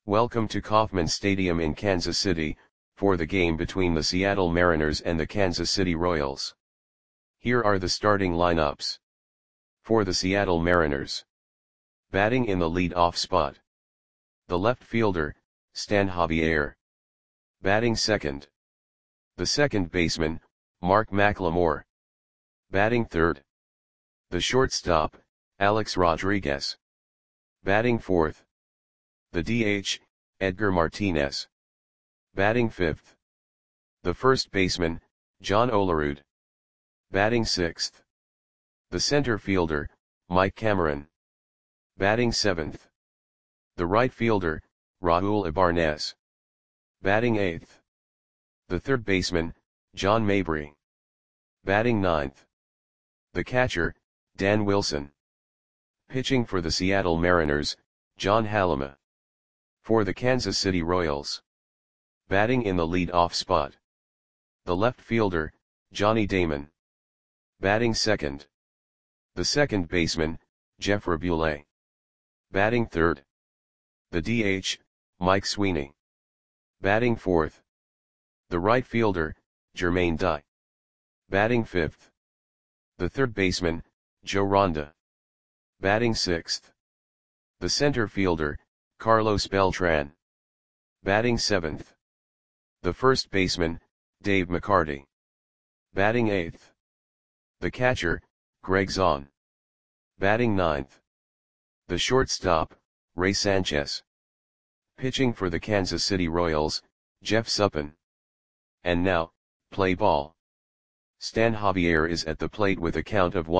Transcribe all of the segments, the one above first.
Welcome to Kauffman Stadium in Kansas City, for the game between the Seattle Mariners and the Kansas City Royals. Here are the starting lineups. For the Seattle Mariners. Batting in the lead-off spot. The left fielder, Stan Javier. Batting second. The second baseman, Mark McLemore. Batting third. The shortstop, Alex Rodriguez. Batting fourth. The DH, Edgar Martinez. Batting fifth. The first baseman, John Olerud. Batting sixth. The center fielder, Mike Cameron. Batting seventh. The right fielder, Raul Ibarnez. Batting eighth. The third baseman, John Mabry. Batting ninth. The catcher, Dan Wilson. Pitching for the Seattle Mariners, John Halama. For the Kansas City Royals. Batting in the lead-off spot. The left fielder, Johnny Damon. Batting second. The second baseman, Jeff Raboulet. Batting third. The DH, Mike Sweeney. Batting fourth. The right fielder, Jermaine Dye. Batting fifth. The third baseman, Joe Ronda. Batting sixth. The center fielder, Carlos Beltran. Batting seventh. The first baseman, Dave McCarty. Batting eighth. The catcher, Greg Zahn. Batting ninth. The shortstop, Ray Sanchez. Pitching for the Kansas City Royals, Jeff Suppan. And now, play ball. Stan Javier is at the plate with a count of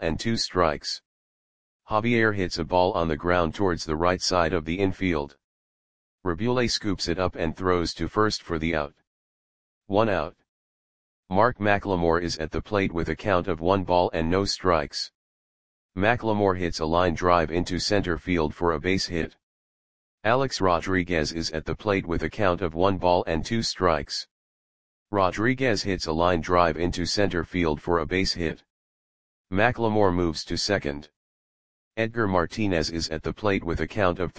1-2 Javier hits a ball on the ground towards the right side of the infield. Raboulet scoops it up and throws to first for the out. 1 out. Mark McLemore is at the plate with a count of 1-0. McLemore hits a line drive into center field for a base hit. Alex Rodriguez is at the plate with a count of 1-2. Rodriguez hits a line drive into center field for a base hit. McLemore moves to second. Edgar Martinez is at the plate with a count of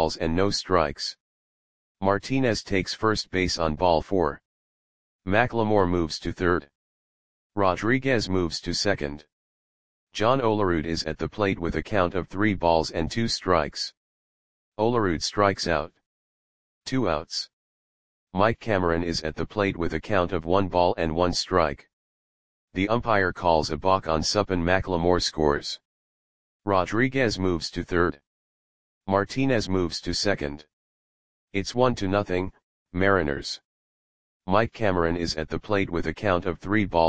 3-0. Martinez takes first base on ball 4. McLemore moves to third. Rodriguez moves to second. John Olerud is at the plate with a count of 3-2. Olerud strikes out. 2 outs. Mike Cameron is at the plate with a count of 1-1. The umpire calls a balk on Suppan. McLemore scores. Rodriguez moves to third. Martinez moves to second. It's 1-0, Mariners. Mike Cameron is at the plate with a count of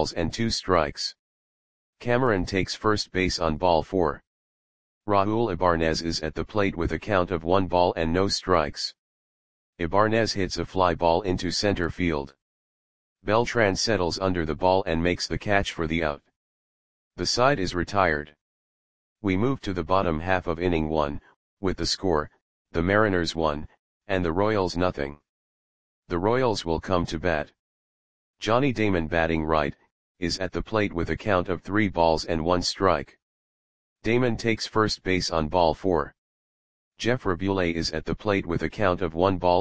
3-2. Cameron takes first base on ball 4. Raul Ibarnez is at the plate with a count of 1-0. Ibarnez hits a fly ball into center field. Beltran settles under the ball and makes the catch for the out. The side is retired. We move to the bottom half of inning 1, with the score, the Mariners 1, and the Royals 0. The Royals will come to bat. Johnny Damon, batting right, is at the plate with a count of 3-1. Damon takes first base on ball 4. Jeff Raboulet is at the plate with a count of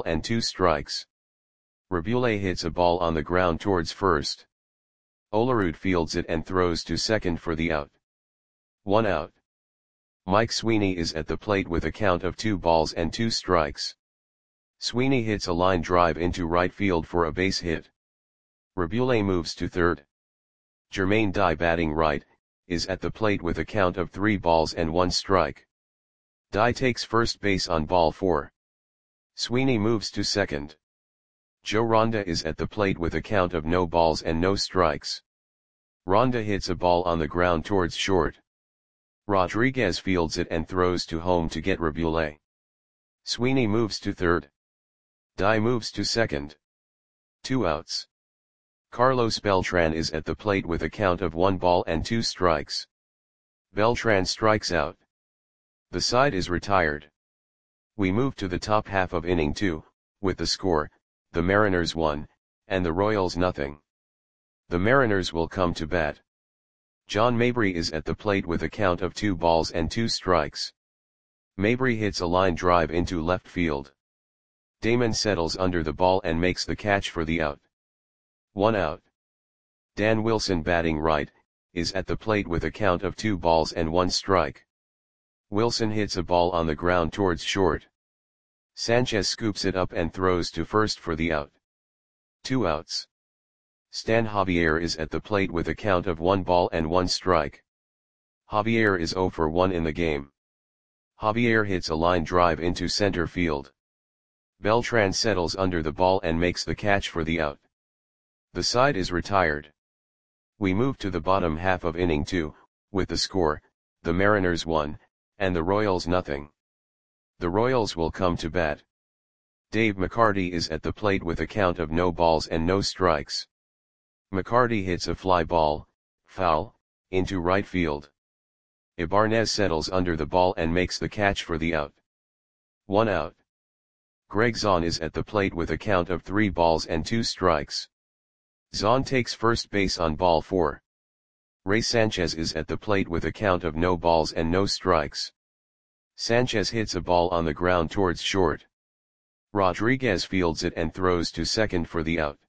1-2. Raboulet hits a ball on the ground towards first. Olerud fields it and throws to second for the out. 1 out. Mike Sweeney is at the plate with a count of 2-2. Sweeney hits a line drive into right field for a base hit. Raboulet moves to third. Jermaine Dye, batting right, is at the plate with a count of 3-1. Dye takes first base on ball 4. Sweeney moves to second. Joe Ronda is at the plate with a count of 0-0. Ronda hits a ball on the ground towards short. Rodriguez fields it and throws to home to get Raboulet. Sweeney moves to third. Dye moves to second. 2 outs. Carlos Beltran is at the plate with a count of 1-2. Beltran strikes out. The side is retired. We move to the top half of inning 2, with the score, the Mariners 1, and the Royals 0. The Mariners will come to bat. John Mabry is at the plate with a count of 2-2. Mabry hits a line drive into left field. Damon settles under the ball and makes the catch for the out. 1 out. Dan Wilson, batting right, is at the plate with a count of 2 balls and 1 strike. Wilson hits a ball on the ground towards short. Sanchez scoops it up and throws to first for the out. 2 outs. Stan Javier is at the plate with a count of 1 ball and 1 strike. Javier is 0 for 1 in the game. Javier hits a line drive into center field. Beltran settles under the ball and makes the catch for the out. The side is retired. We move to the bottom half of inning 2, with the score, the Mariners 1, and the Royals nothing. The Royals will come to bat. Dave McCarty is at the plate with a count of no balls and no strikes. McCarty hits a fly ball, foul, into right field. Ibanez settles under the ball and makes the catch for the out. 1 out. Greg Zahn is at the plate with a count of 3 balls and 2 strikes. Zahn takes first base on ball 4. Ray Sanchez is at the plate with a count of no balls and no strikes. Sanchez hits a ball on the ground towards short. Rodriguez fields it and throws to second for the out.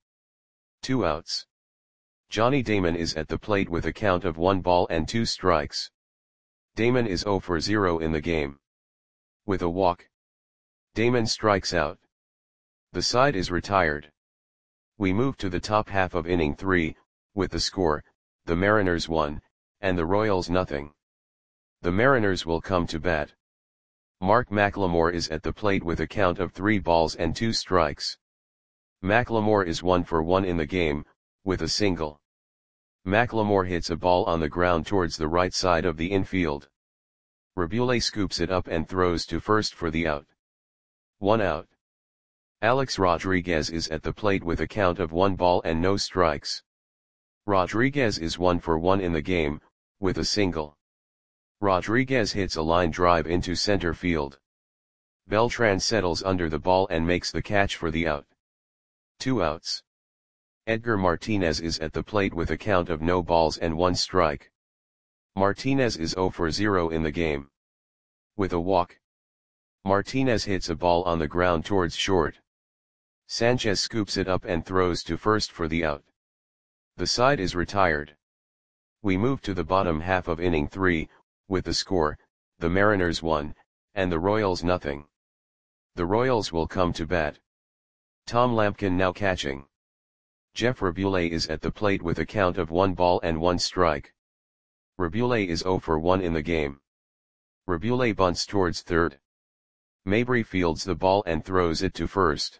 2 outs. Johnny Damon is at the plate with a count of 1 ball and 2 strikes. Damon is 0 for 0 in the game. With a walk, Damon strikes out. The side is retired. We move to the top half of inning 3, with the score, the Mariners 1, and the Royals nothing. The Mariners will come to bat. Mark McLemore is at the plate with a count of 3 balls and 2 strikes. McLemore is 1 for 1 in the game, with a single. McLemore hits a ball on the ground towards the right side of the infield. Rabule scoops it up and throws to first for the out. 1 out. Alex Rodriguez is at the plate with a count of 1 ball and no strikes. Rodriguez is 1 for 1 in the game, with a single. Rodriguez hits a line drive into center field. Beltran settles under the ball and makes the catch for the out. 2 outs. Edgar Martinez is at the plate with a count of no balls and 1 strike. Martinez is 0 for 0 in the game. With a walk, Martinez hits a ball on the ground towards short. Sanchez scoops it up and throws to first for the out. The side is retired. We move to the bottom half of inning 3, with the score, the Mariners 1, and the Royals nothing. The Royals will come to bat. Tom Lampkin now catching. Jeff Rabule is at the plate with a count of 1 ball and 1 strike. Rabule is 0 for 1 in the game. Rabule bunts towards third. Mabry fields the ball and throws it to first.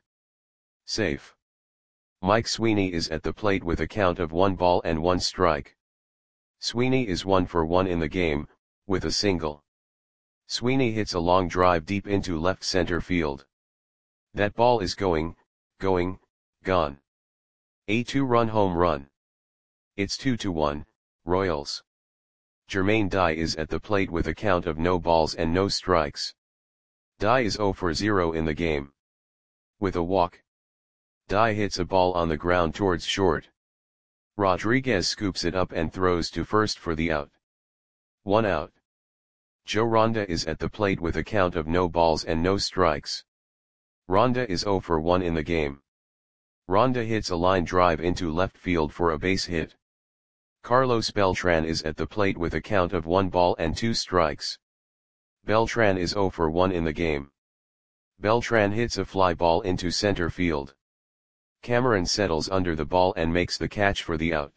Safe. Mike Sweeney is at the plate with a count of 1 ball and 1 strike. Sweeney is 1 for 1 in the game, with a single. Sweeney hits a long drive deep into left center field. That ball is going, gone. A 2-run home run. It's 2-1, Royals. Jermaine Dye is at the plate with a count of no balls and no strikes. Dye is 0 for 0 in the game. With a walk, Dye hits a ball on the ground towards short. Rodriguez scoops it up and throws to first for the out. 1 out. Joe Ronda is at the plate with a count of no balls and no strikes. Ronda is 0 for 1 in the game. Ronda hits a line drive into left field for a base hit. Carlos Beltran is at the plate with a count of 1 ball and 2 strikes. Beltran is 0 for 1 in the game. Beltran hits a fly ball into center field. Cameron settles under the ball and makes the catch for the out.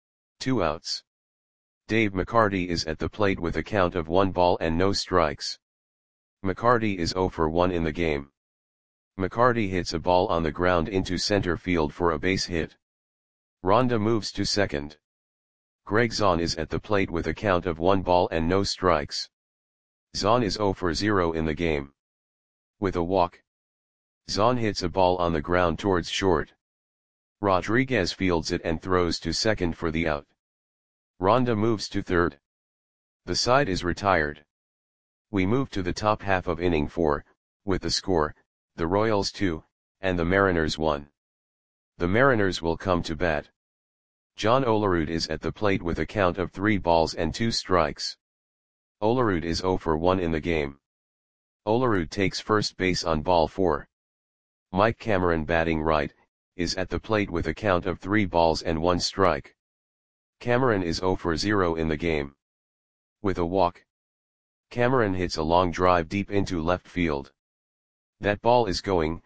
2 outs. Dave McCarty is at the plate with a count of 1 ball and no strikes. McCarty is 0 for 1 in the game. McCarty hits a ball on the ground into center field for a base hit. Ronda moves to second. Greg Zahn is at the plate with a count of 1 ball and no strikes. Zahn is 0 for 0 in the game. With a walk, Zahn hits a ball on the ground towards short. Rodriguez fields it and throws to second for the out. Ronda moves to third. The side is retired. We move to the top half of inning 4, with the score, the Royals 2, and the Mariners 1. The Mariners will come to bat. John Olerud is at the plate with a count of 3 balls and 2 strikes. Olerud is 0 for 1 in the game. Olerud takes first base on ball 4. Mike Cameron batting right, is at the plate with a count of 3 balls and 1 strike. Cameron is 0 for 0 in the game. With a walk, Cameron hits a long drive deep into left field. That ball is gone.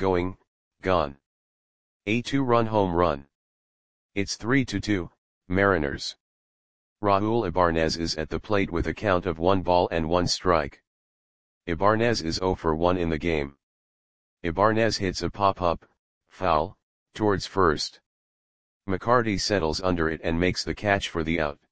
A 2-run home run. It's 3-2, Mariners. Raul Ibanez is at the plate with a count of 1 ball and 1 strike. Ibanez is 0 for 1 in the game. Ibanez hits a pop-up, foul, towards first. McCarty settles under it and makes the catch for the out.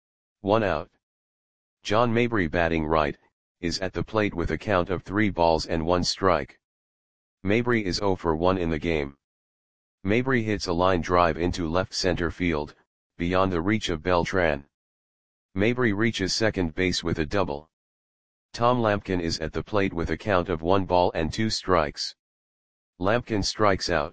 1 out. John Mabry batting right, is at the plate with a count of 3 balls and 1 strike. Mabry is 0 for 1 in the game. Mabry hits a line drive into left center field, beyond the reach of Beltran. Mabry reaches second base with a double. Tom Lampkin is at the plate with a count of 1 ball and 2 strikes. Lampkin strikes out.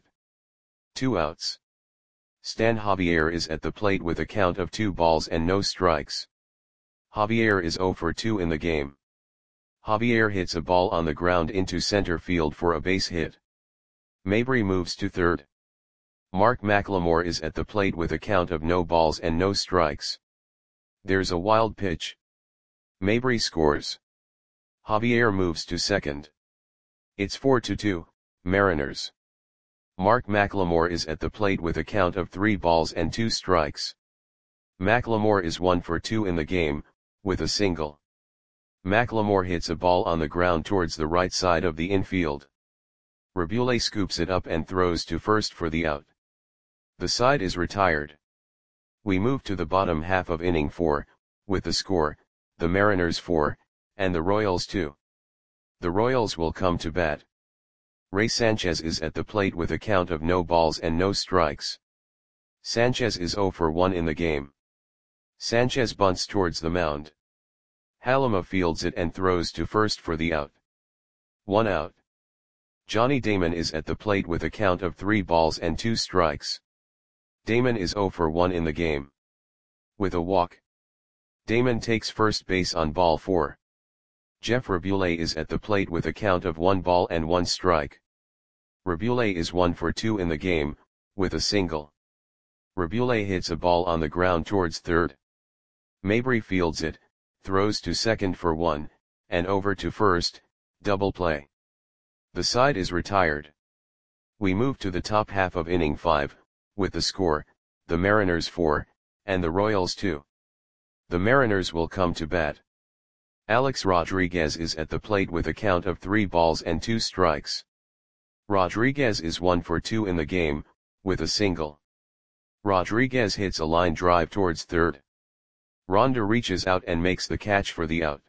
2 outs. Stan Javier is at the plate with a count of 2 balls and no strikes. Javier is 0 for 2 in the game. Javier hits a ball on the ground into center field for a base hit. Mabry moves to third. Mark McLemore is at the plate with a count of no balls and no strikes. There's a wild pitch. Mabry scores. Javier moves to second. It's 4-2, Mariners. Mark McLemore is at the plate with a count of 3 balls and 2 strikes. McLemore is 1 for 2 in the game, with a single. McLemore hits a ball on the ground towards the right side of the infield. Rabule scoops it up and throws to first for the out. The side is retired. We move to the bottom half of inning 4, with the score, the Mariners 4, and the Royals 2. The Royals will come to bat. Ray Sanchez is at the plate with a count of no balls and no strikes. Sanchez is 0 for 1 in the game. Sanchez bunts towards the mound. Halima fields it and throws to first for the out. 1 out. Johnny Damon is at the plate with a count of 3 balls and 2 strikes. Damon is 0 for 1 in the game. With a walk, Damon takes first base on ball 4. Jeff Rabule is at the plate with a count of 1 ball and 1 strike. Rabule is 1 for 2 in the game, with a single. Rabule hits a ball on the ground towards third. Mabry fields it, throws to second for 1, and over to first, double play. The side is retired. We move to the top half of inning 5, with the score, the Mariners 4, and the Royals 2. The Mariners will come to bat. Alex Rodriguez is at the plate with a count of 3 balls and 2 strikes. Rodriguez is 1 for 2 in the game, with a single. Rodriguez hits a line drive towards third. Ronda reaches out and makes the catch for the out.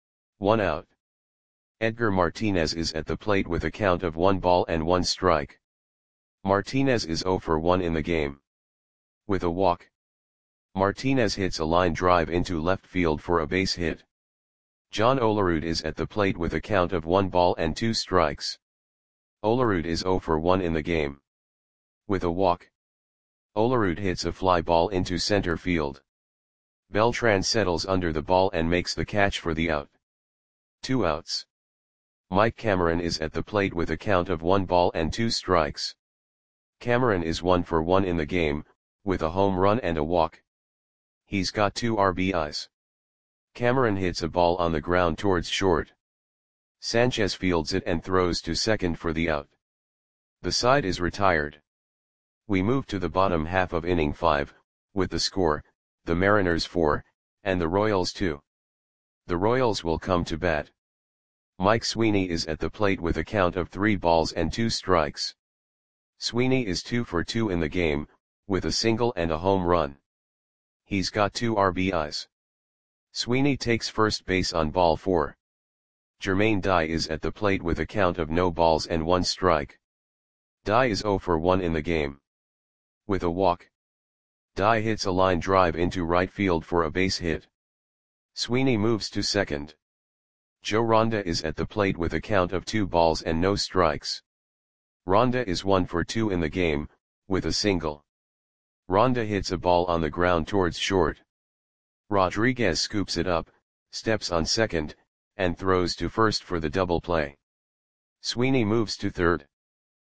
1 out. Edgar Martinez is at the plate with a count of 1 ball and 1 strike. Martinez is 0 for 1 in the game. With a walk, Martinez hits a line drive into left field for a base hit. John Olerud is at the plate with a count of 1 ball and 2 strikes. Olerud is 0 for 1 in the game. With a walk, Olerud hits a fly ball into center field. Beltran settles under the ball and makes the catch for the out. 2 outs. Mike Cameron is at the plate with a count of 1 ball and 2 strikes. Cameron is 1 for 1 in the game, with a home run and a walk. He's got 2 RBIs. Cameron hits a ball on the ground towards short. Sanchez fields it and throws to second for the out. The side is retired. We move to the bottom half of inning 5, with the score, the Mariners 4, and the Royals 2. The Royals will come to bat. Mike Sweeney is at the plate with a count of 3 balls and 2 strikes. Sweeney is 2 for 2 in the game, with a single and a home run. He's got 2 RBIs. Sweeney takes first base on ball 4. Jermaine Dye is at the plate with a count of no balls and 1 strike. Dye is 0 for 1 in the game. With a walk, Dye hits a line drive into right field for a base hit. Sweeney moves to second. Joe Ronda is at the plate with a count of 2 balls and no strikes. Ronda is 1 for 2 in the game, with a single. Ronda hits a ball on the ground towards short. Rodriguez scoops it up, steps on second, and throws to first for the double play. Sweeney moves to third.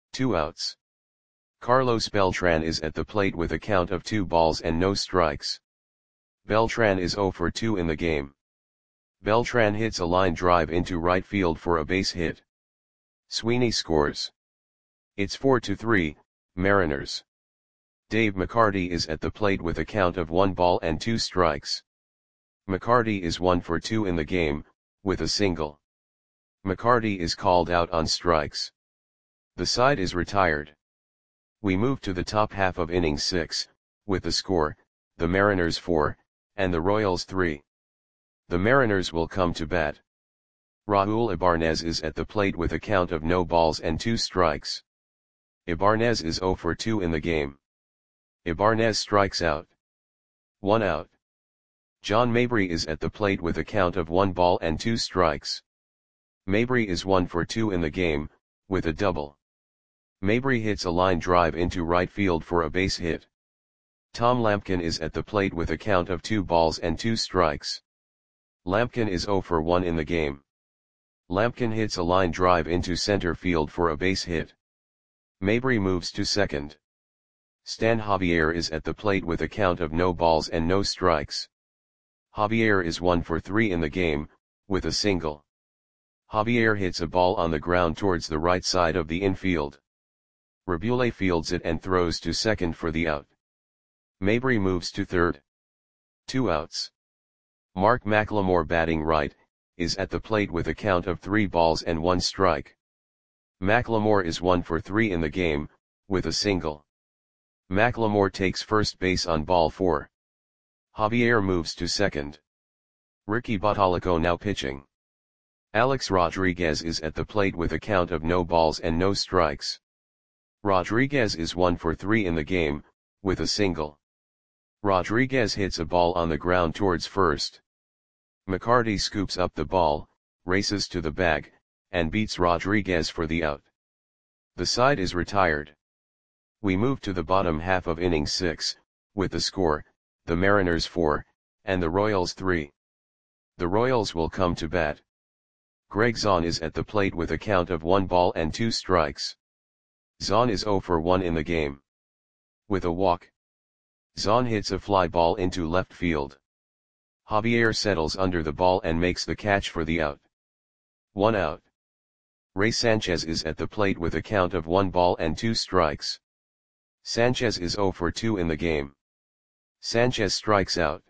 2 outs. Carlos Beltran is at the plate with a count of 2 balls and no strikes. Beltran is 0 for 2 in the game. Beltran hits a line drive into right field for a base hit. Sweeney scores. It's 4-3, Mariners. Dave McCarty is at the plate with a count of 1 ball and 2 strikes. McCarty is 1 for 2 in the game, with a single. McCarty is called out on strikes. The side is retired. We move to the top half of inning 6, with the score, the Mariners 4, and the Royals 3. The Mariners will come to bat. Raul Ibanez is at the plate with a count of no balls and 2 strikes. Ibanez is 0 for 2 in the game. Ibanez strikes out. 1 out. John Mabry is at the plate with a count of 1 ball and 2 strikes. Mabry is 1 for 2 in the game, with a double. Mabry hits a line drive into right field for a base hit. Tom Lampkin is at the plate with a count of 2 balls and 2 strikes. Lampkin is 0 for 1 in the game. Lampkin hits a line drive into center field for a base hit. Mabry moves to second. Stan Javier is at the plate with a count of no balls and no strikes. Javier is 1 for 3 in the game, with a single. Javier hits a ball on the ground towards the right side of the infield. Rabule fields it and throws to second for the out. Mabry moves to third. 2 outs. Mark McLemore batting right, is at the plate with a count of 3 balls and 1 strike. McLemore is 1 for 3 in the game, with a single. McLemore takes first base on ball 4. Javier moves to second. Ricky Bottalico now pitching. Alex Rodriguez is at the plate with a count of no balls and no strikes. Rodriguez is 1 for 3 in the game, with a single. Rodriguez hits a ball on the ground towards first. McCarty scoops up the ball, races to the bag, and beats Rodriguez for the out. The side is retired. We move to the bottom half of inning 6, with the score, the Mariners 4, and the Royals 3. The Royals will come to bat. Greg Zahn is at the plate with a count of 1 ball and 2 strikes. Zahn is 0 for 1 in the game. With a walk. Zahn hits a fly ball into left field. Javier settles under the ball and makes the catch for the out. 1 out. Ray Sanchez is at the plate with a count of 1 ball and 2 strikes. Sanchez is 0 for 2 in the game. Sanchez strikes out.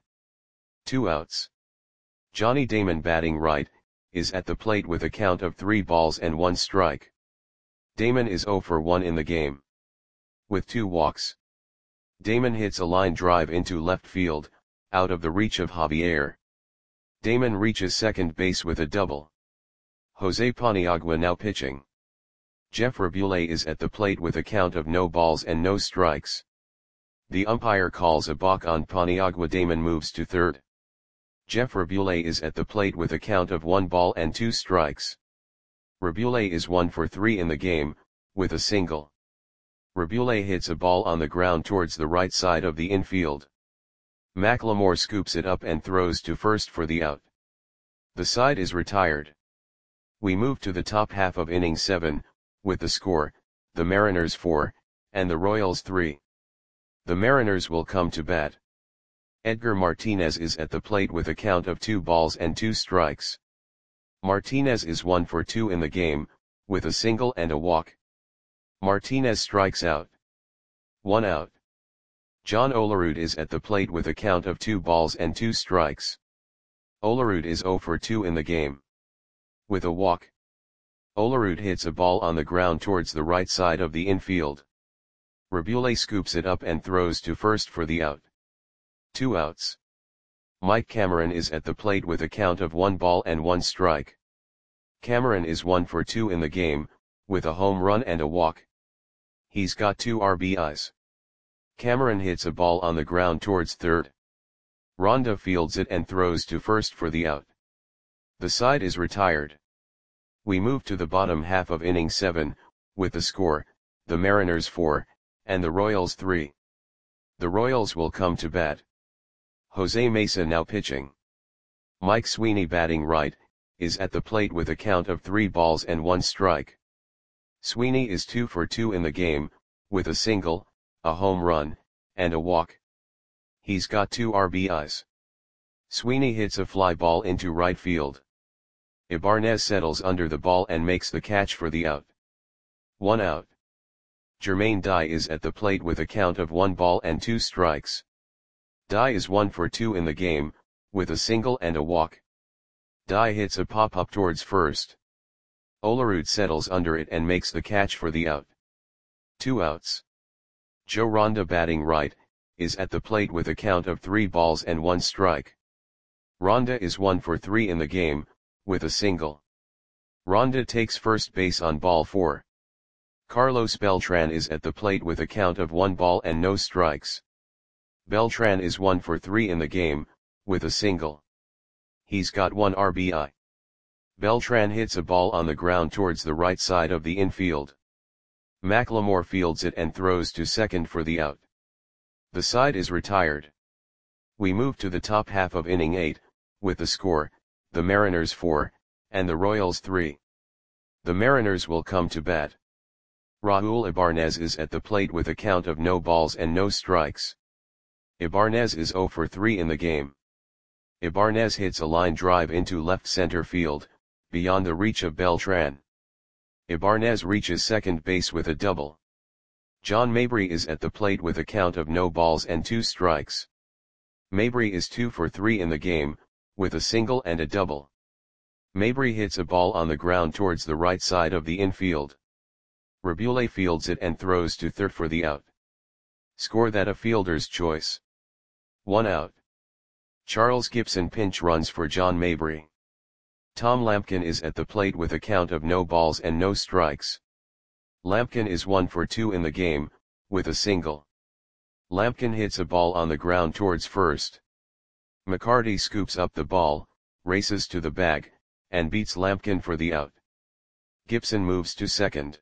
2 outs. Johnny Damon batting right, is at the plate with a count of 3 balls and 1 strike. Damon is 0 for 1 in the game. With 2 walks. Damon hits a line drive into left field, out of the reach of Javier. Damon reaches second base with a double. Jose Paniagua now pitching. Jeff Rabule is at the plate with a count of no balls and no strikes. The umpire calls a balk on Paniagua. Damon moves to third. Jeff Rabule is at the plate with a count of 1 ball and 2 strikes. Rabule is 1 for 3 in the game, with a single. Rabule hits a ball on the ground towards the right side of the infield. McLemore scoops it up and throws to first for the out. The side is retired. We move to the top half of inning 7, with the score, the Mariners 4, and the Royals 3. The Mariners will come to bat. Edgar Martinez is at the plate with a count of 2 balls and 2 strikes. Martinez is 1 for 2 in the game, with a single and a walk. Martinez strikes out. 1 out. John Olerud is at the plate with a count of 2 balls and 2 strikes. Olerud is 0 for 2 in the game. With a walk. Olerud hits a ball on the ground towards the right side of the infield. Rabule scoops it up and throws to first for the out. 2 outs. Mike Cameron is at the plate with a count of 1 ball and 1 strike. Cameron is 1 for 2 in the game, with a home run and a walk. He's got 2 RBIs. Cameron hits a ball on the ground towards third. Ronda fields it and throws to first for the out. The side is retired. We move to the bottom half of inning 7, with the score, the Mariners 4, and the Royals 3. The Royals will come to bat. Jose Mesa now pitching. Mike Sweeney batting right, is at the plate with a count of 3 balls and 1 strike. Sweeney is 2 for 2 in the game, with a single, a home run, and a walk. He's got 2 RBIs. Sweeney hits a fly ball into right field. Ibanez settles under the ball and makes the catch for the out. 1 out. Jermaine Dye is at the plate with a count of 1 ball and 2 strikes. Dye is 1 for 2 in the game, with a single and a walk. Dye hits a pop-up towards first. Olerud settles under it and makes the catch for the out. 2 outs. Joe Ronda, batting right, is at the plate with a count of 3 balls and 1 strike. Ronda is 1 for 3 in the game, with a single. Ronda takes first base on ball 4. Carlos Beltran is at the plate with a count of 1 ball and no strikes. Beltran is 1 for 3 in the game, with a single. He's got 1 RBI. Beltran hits a ball on the ground towards the right side of the infield. McLemore fields it and throws to second for the out. The side is retired. We move to the top half of inning 8, with the score, the Mariners 4, and the Royals 3. The Mariners will come to bat. Raul Ibanez is at the plate with a count of no balls and no strikes. Ibanez is 0 for 3 in the game. Ibanez hits a line drive into left center field, beyond the reach of Beltran. Ibanez reaches second base with a double. John Mabry is at the plate with a count of no balls and 2 strikes. Mabry is 2 for 3 in the game, with a single and a double. Mabry hits a ball on the ground towards the right side of the infield. Rabule fields it and throws to third for the out. Score that a fielder's choice. 1 out. Charles Gibson pinch runs for John Mabry. Tom Lampkin is at the plate with a count of no balls and no strikes. Lampkin is 1 for 2 in the game, with a single. Lampkin hits a ball on the ground towards first. McCarty scoops up the ball, races to the bag, and beats Lampkin for the out. Gibson moves to second.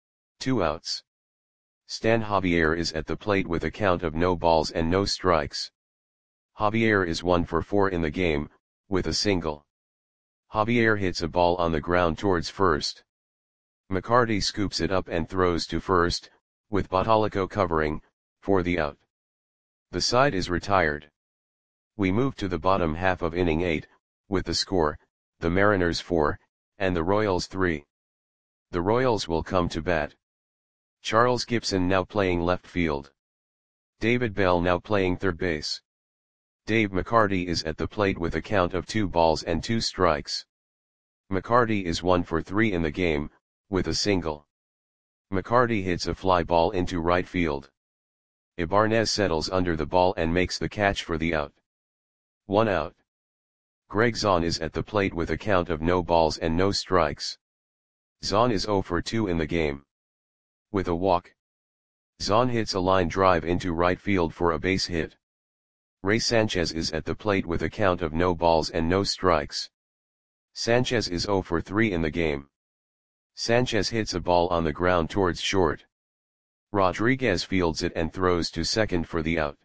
2 outs. Stan Javier is at the plate with a count of no balls and no strikes. Javier is 1 for 4 in the game, with a single. Javier hits a ball on the ground towards first. McCarty scoops it up and throws to first, with Botalico covering, for the out. The side is retired. We move to the bottom half of inning 8, with the score, the Mariners 4, and the Royals 3. The Royals will come to bat. Charles Gibson now playing left field. David Bell now playing third base. Dave McCarty is at the plate with a count of 2 balls and 2 strikes. McCarty is 1 for 3 in the game, with a single. McCarty hits a fly ball into right field. Ibanez settles under the ball and makes the catch for the out. 1 out. Greg Zahn is at the plate with a count of no balls and no strikes. Zahn is 0 for 2 in the game. With a walk. Zahn hits a line drive into right field for a base hit. Ray Sanchez is at the plate with a count of no balls and no strikes. Sanchez is 0 for 3 in the game. Sanchez hits a ball on the ground towards short. Rodriguez fields it and throws to second for the out.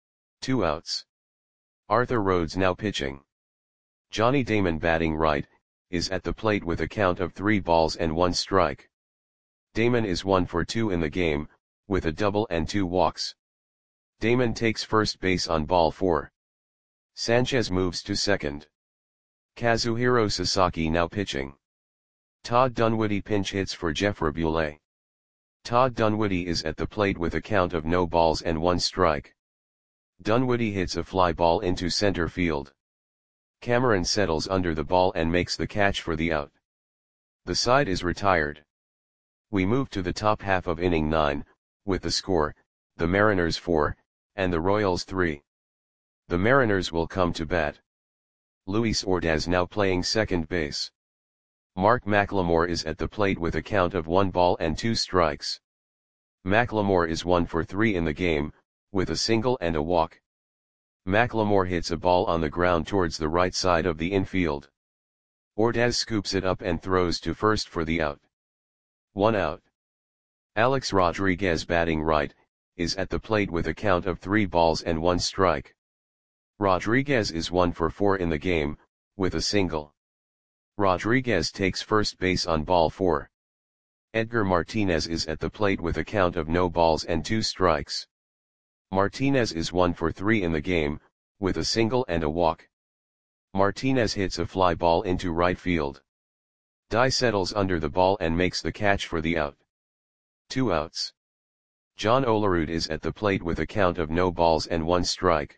2 outs. Arthur Rhodes now pitching. Johnny Damon, batting right, is at the plate with a count of 3 balls and 1 strike. Damon is 1 for 2 in the game, with a double and 2 walks. Damon takes first base on ball 4. Sanchez moves to second. Kazuhiro Sasaki now pitching. Todd Dunwoody pinch hits for Jeff Rabule. Todd Dunwoody is at the plate with a count of no balls and 1 strike. Dunwoody hits a fly ball into center field. Cameron settles under the ball and makes the catch for the out. The side is retired. We move to the top half of inning 9, with the score, the Mariners 4, and the Royals 3. The Mariners will come to bat. Luis Ordaz now playing second base. Mark McLemore is at the plate with a count of 1 ball and 2 strikes. McLemore is 1 for 3 in the game, with a single and a walk. McLemore hits a ball on the ground towards the right side of the infield. Ordaz scoops it up and throws to first for the out. 1 out. Alex Rodriguez, batting right, is at the plate with a count of 3 balls and 1 strike. Rodriguez is 1 for 4 in the game, with a single. Rodriguez takes first base on ball 4. Edgar Martinez is at the plate with a count of no balls and 2 strikes. Martinez is 1 for 3 in the game, with a single and a walk. Martinez hits a fly ball into right field. Dye settles under the ball and makes the catch for the out. 2 outs. John Olerud is at the plate with a count of no balls and 1 strike.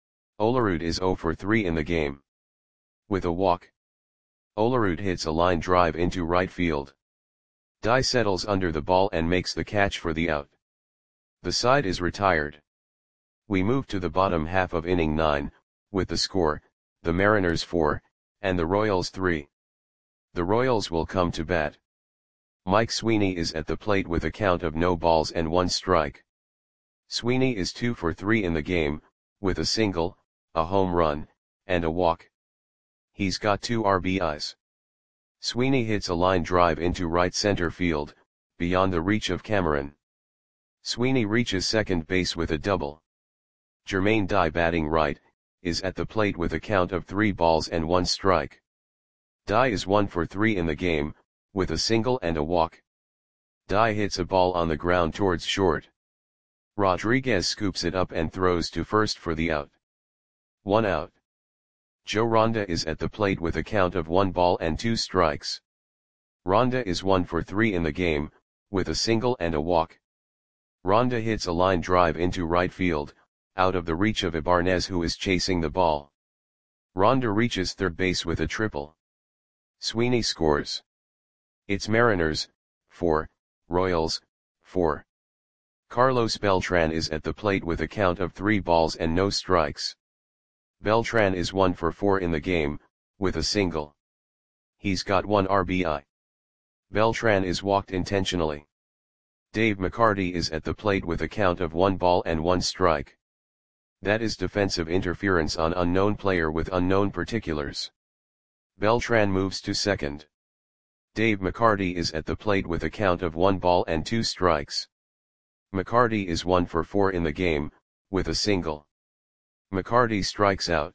Olerud is 0 for 3 in the game. With a walk. Olerud hits a line drive into right field. Dye settles under the ball and makes the catch for the out. The side is retired. We move to the bottom half of inning 9, with the score, the Mariners 4, and the Royals 3. The Royals will come to bat. Mike Sweeney is at the plate with a count of no balls and 1 strike. Sweeney is 2 for 3 in the game, with a single, a home run, and a walk. He's got 2 RBIs. Sweeney hits a line drive into right center field, beyond the reach of Cameron. Sweeney reaches second base with a double. Jermaine Dye, batting right, is at the plate with a count of 3 balls and 1 strike. Dye is 1 for 3 in the game, with a single and a walk. Dye hits a ball on the ground towards short. Rodriguez scoops it up and throws to first for the out. 1 out. Joe Ronda is at the plate with a count of 1 ball and 2 strikes. Ronda is 1 for 3 in the game, with a single and a walk. Ronda hits a line drive into right field, out of the reach of Ibanez, who is chasing the ball. Ronda reaches third base with a triple. Sweeney scores. It's Mariners, 4, Royals, 4. Carlos Beltran is at the plate with a count of 3 balls and no strikes. Beltran is 1 for 4 in the game, with a single. He's got 1 RBI. Beltran is walked intentionally. Dave McCarty is at the plate with a count of 1 ball and 1 strike. That is defensive interference on unknown player with unknown particulars. Beltran moves to second. Dave McCarty is at the plate with a count of 1 ball and 2 strikes. McCarty is 1 for 4 in the game, with a single. McCarty strikes out.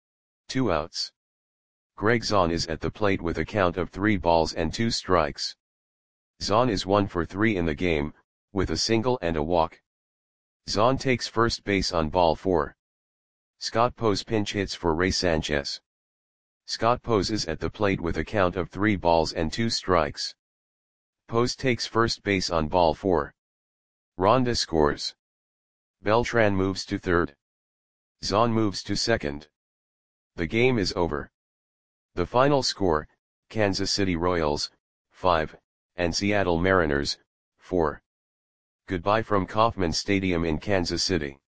2 outs. Greg Zahn is at the plate with a count of 3 balls and 2 strikes. Zahn is 1 for 3 in the game, with a single and a walk. Zahn takes first base on ball 4. Scott Pose pinch hits for Ray Sanchez. Scott Pose is at the plate with a count of 3 balls and 2 strikes. Pose takes first base on ball 4. Ronda scores. Beltran moves to third. Zahn moves to second. The game is over. The final score, Kansas City Royals, 5, and Seattle Mariners, 4. Goodbye from Kauffman Stadium in Kansas City.